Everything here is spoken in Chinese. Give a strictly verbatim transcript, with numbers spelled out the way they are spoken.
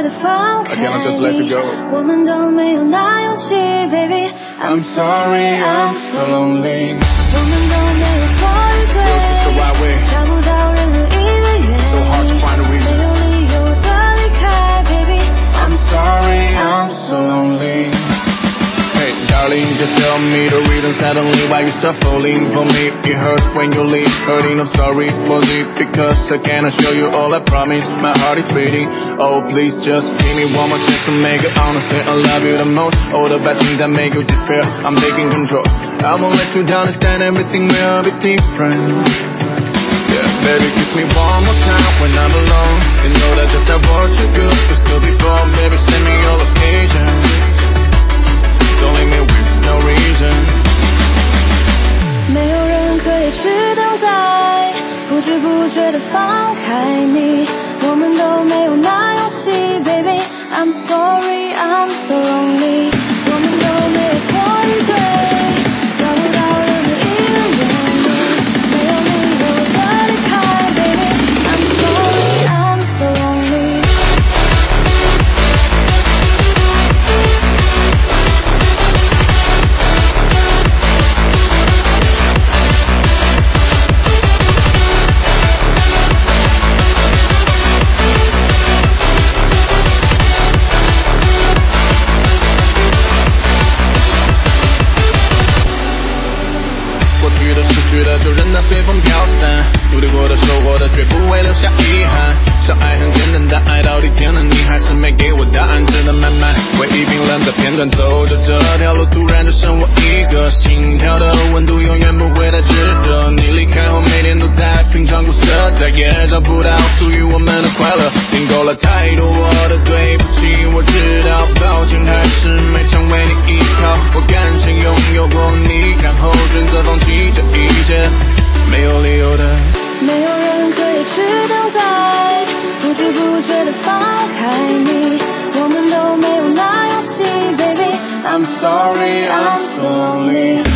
得放开你，我们都没有那勇气 Baby I'm sorry I'm so lonely 我们都没有错与对，找不到任何一个原因，没有理由的离开 Baby I'm sorry I'm so lonely Hey darling just tell me the reason suddenly why you start falling for me It hurts when you leave hurting I'm sorry for it because I cannot show you all I promise my heart is beating Oh please just give me one more chance to make it understand I love you the most all the bad things that make you despair I'm taking control I won't let you down understand everything will be different Yeah baby kiss me one more time when I'm alone You know that just I want you good but still before baby send me your location Don't leave me with no reason 没有人可以去等待不知不觉地放开你我们都没有那勇气 Baby I'm sorry I'm so lonely 我们都没有错与对找不到任何一个原因没有理由的离开 Baby I'm sorry I'm so lonely 就任它随风飘散努力过的收获的绝不会留下遗憾相爱很简单但爱到底天了你还是没给我答案只能慢慢回忆冰冷的片段走着这条路突然就剩我一个心跳的温度永远不会太值得你离开后每天都在品尝苦涩再也找不到属于我们的快乐听够了太多我的对不起我知道抱歉还是没常为你依靠我感谢拥有过你然后选择放弃这一切没有理由的没有人可以去等待不知不觉地放开你我们都没有那勇气 Baby I'm sorry I'm so lonely